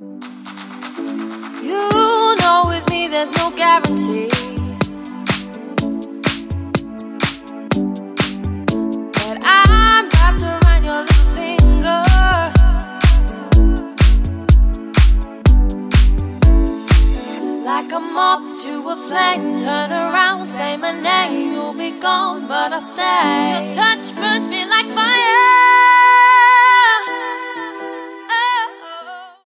You know with me there's no guarantee, but I'm wrapped around your little finger. Like a moth to a flame, turn around, say my name, you'll be gone, but I'll stay. Your touch burns me like fire.